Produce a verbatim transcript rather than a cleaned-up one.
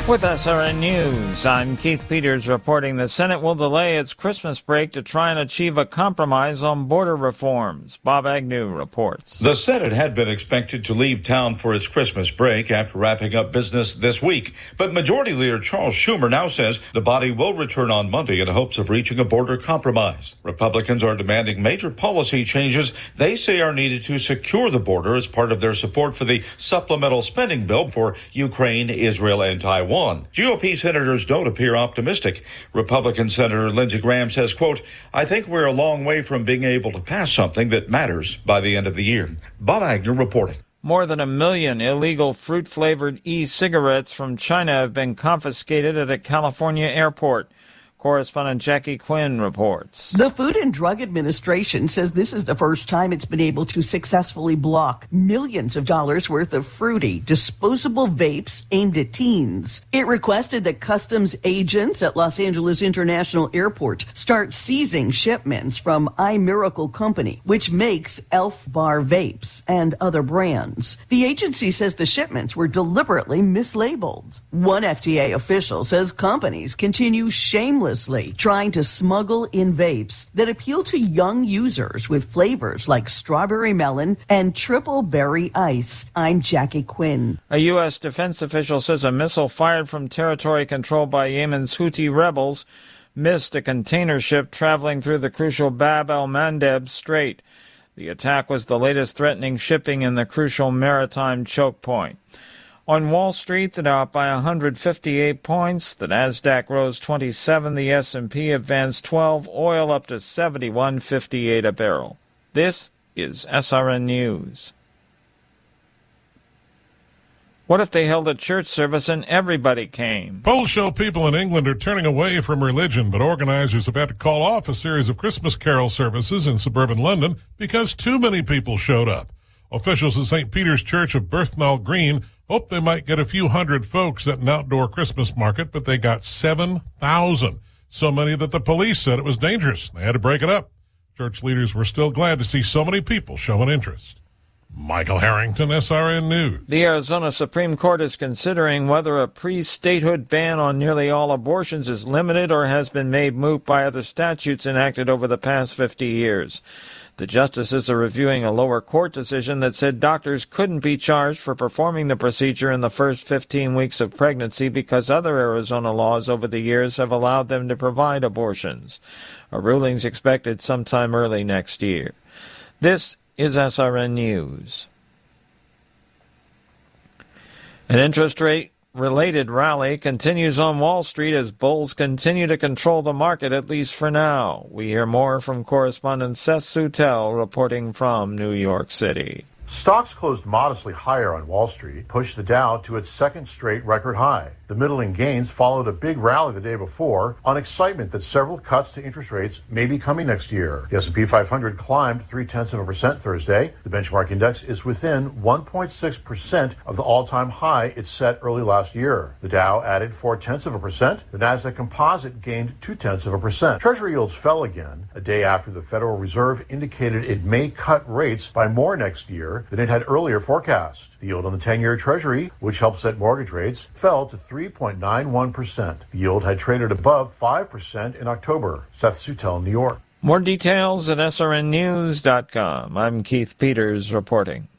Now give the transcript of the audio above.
With S R N News, I'm Keith Peters reporting the Senate will delay its Christmas break to try and achieve a compromise on border reforms. Bob Agnew reports. The Senate had been expected to leave town for its Christmas break after wrapping up business this week. But Majority Leader Charles Schumer now says the body will return on Monday in hopes of reaching a border compromise. Republicans are demanding major policy changes they say are needed to secure the border as part of their support for the supplemental spending bill for Ukraine, Israel, and Taiwan. G O P senators don't appear optimistic. Republican Senator Lindsey Graham says, quote, I think we're a long way from being able to pass something that matters by the end of the year. Bob Agnew reporting. More than a million illegal fruit-flavored e-cigarettes from China have been confiscated at a California airport. Correspondent Jackie Quinn reports. The Food and Drug Administration says this is the first time it's been able to successfully block millions of dollars worth of fruity, disposable vapes aimed at teens. It requested that customs agents at Los Angeles International Airport start seizing shipments from iMiracle Company, which makes Elf Bar vapes and other brands. The agency says the shipments were deliberately mislabeled. One F D A official says companies continue shamelessly trying to smuggle in vapes that appeal to young users with flavors like strawberry melon and triple berry ice. I'm Jackie Quinn. A U S defense official says a missile fired from territory controlled by Yemen's Houthi rebels missed a container ship traveling through the crucial Bab el-Mandeb Strait. The attack was the latest threatening shipping in the crucial maritime choke point. On Wall Street, the Dow up by one hundred fifty-eight points. The Nasdaq rose twenty-seven. The S and P advanced twelve. Oil up to seventy-one fifty-eight a barrel. This is S R N News. What if they held a church service and everybody came? Polls show people in England are turning away from religion, but organizers have had to call off a series of Christmas carol services in suburban London because too many people showed up. Officials at Saint Peter's Church of Bethnal Green hoped they might get a few hundred folks at an outdoor Christmas market, but they got seven thousand. So many that the police said it was dangerous. They had to break it up. Church leaders were still glad to see so many people showing interest. Michael Harrington, S R N News. The Arizona Supreme Court is considering whether a pre-statehood ban on nearly all abortions is limited or has been made moot by other statutes enacted over the past fifty years. The justices are reviewing a lower court decision that said doctors couldn't be charged for performing the procedure in the first fifteen weeks of pregnancy because other Arizona laws over the years have allowed them to provide abortions. A ruling's expected sometime early next year. This is S R N News. An interest rate related rally continues on Wall Street as bulls continue to control the market, at least for now. We hear more from correspondent Seth Sutel reporting from New York City. Stocks closed modestly higher on Wall Street, pushed the Dow to its second straight record high. The middling gains followed a big rally the day before on excitement that several cuts to interest rates may be coming next year. The S and P five hundred climbed three-tenths of a percent Thursday. The benchmark index is within one point six percent of the all-time high it set early last year. The Dow added four-tenths of a percent. The Nasdaq Composite gained two-tenths of a percent. Treasury yields fell again, a day after the Federal Reserve indicated it may cut rates by more next year than it had earlier forecast. The yield on the ten-year Treasury, which helps set mortgage rates, fell to three point nine one percent. The yield had traded above five percent in October. Seth Sutel, New York. More details at S R N news dot com. I'm Keith Peters reporting.